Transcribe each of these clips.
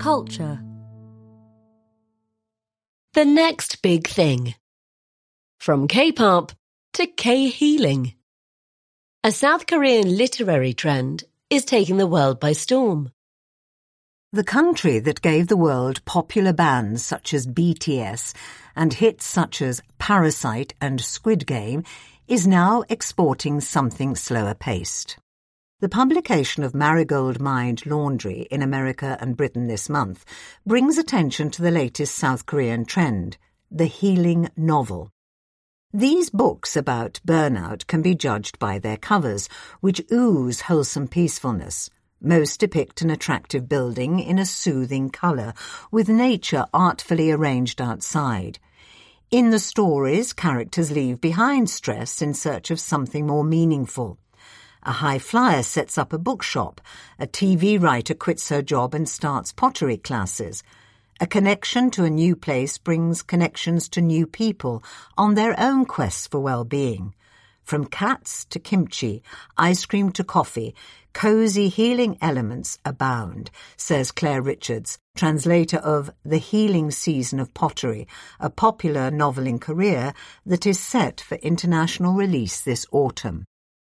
culture. The next big thing. From K-pop to K-healing. A South Korean literary trend is taking the world by storm. The country that gave the world popular bands such as BTS and hits such as Parasite and Squid Game is now exporting something slower-paced. The publication of Marigold Mind Laundry in America and Britain this month brings attention to the latest South Korean trend, the healing novel. These books about burnout can be judged by their covers, which ooze wholesome peacefulness. Most depict an attractive building in a soothing colour, with nature artfully arranged outside. In the stories, characters leave behind stress in search of something more meaningful. A high flyer sets up a bookshop. A TV writer quits her job and starts pottery classes. A connection to a new place brings connections to new people on their own quests for well-being. From cats to kimchi, ice cream to coffee, cosy healing elements abound, says Claire Richards, translator of The Healing Season of Pottery, a popular novel in Korea that is set for international release this autumn.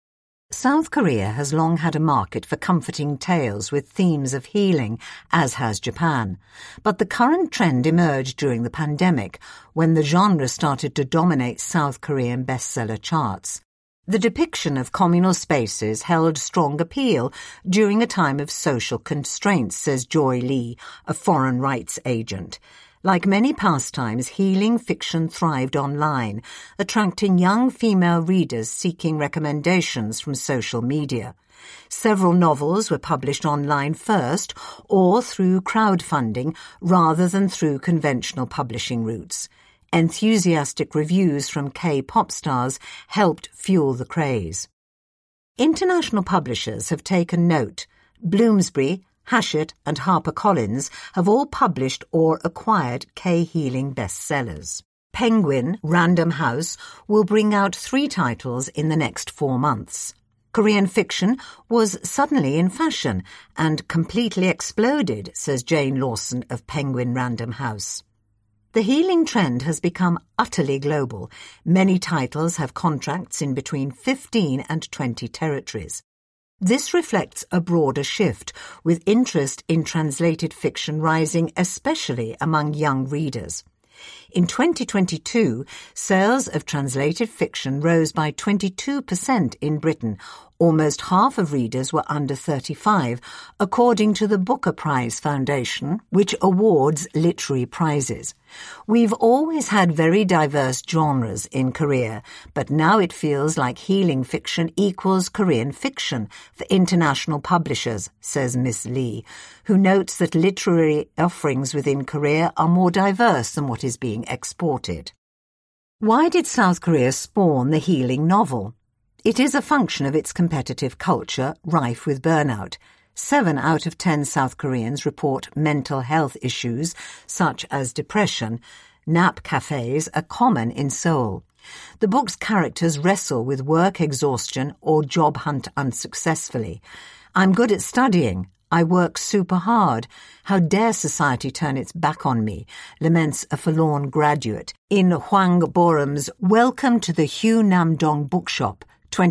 South Korea has long had a market for comforting tales with themes of healing, as has Japan. But the current trend emerged during the pandemic, when the genre started to dominate South Korean bestseller charts. The depiction of communal spaces held strong appeal during a time of social constraints, says Joy Lee, a foreign rights agent. Like many pastimes, healing fiction thrived online, attracting young female readers seeking recommendations from social media. Several novels were published online first or through crowdfunding rather than through conventional publishing routes. Enthusiastic reviews from K-pop stars helped fuel the craze. International publishers have taken note. Bloomsbury, Hachette and HarperCollins have all published or acquired K-healing bestsellers. Penguin Random House will bring out 3 titles in the next 4 months. Korean fiction was suddenly in fashion and completely exploded, says Jane Lawson of Penguin Random House. The healing trend has become utterly global. Many titles have contracts in between 15 and 20 territories. This reflects a broader shift, with interest in translated fiction rising especially among young readers. In 2022, sales of translated fiction rose by 22% in Britain. Almost half of readers were under 35, according to the Booker Prize Foundation, which awards literary prizes. We've always had very diverse genres in Korea, but now it feels like healing fiction equals Korean fiction for international publishers, says Miss Lee, who notes that literary offerings within Korea are more diverse than what is being exported. Why did South Korea spawn the healing novel? It is a function of its competitive culture, rife with burnout. 7 out of 10 South Koreans report mental health issues, such as depression. Nap cafes are common in Seoul. The book's characters wrestle with work exhaustion or job hunt unsuccessfully. I'm good at studying. I work super hard. How dare society turn its back on me, laments a forlorn graduate in Hwang Borum's Welcome to the Hugh Nam-dong Bookshop,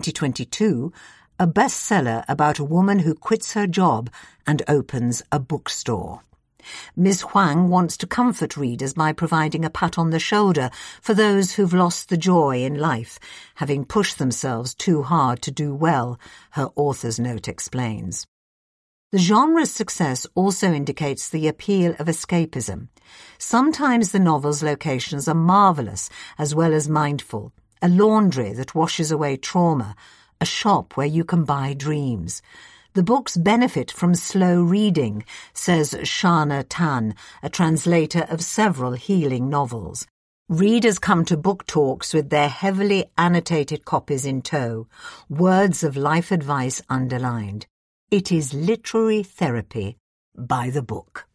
2022, a bestseller about a woman who quits her job and opens a bookstore. Ms. Hwang wants to comfort readers by providing a pat on the shoulder for those who've lost the joy in life, having pushed themselves too hard to do well, her author's note explains. The genre's success also indicates the appeal of escapism. Sometimes the novel's locations are marvellous as well as mindful. A laundry that washes away trauma, a shop where you can buy dreams. The books benefit from slow reading, says Shana Tan, a translator of several healing novels. Readers come to book talks with their heavily annotated copies in tow, words of life advice underlined. It is literary therapy by the book.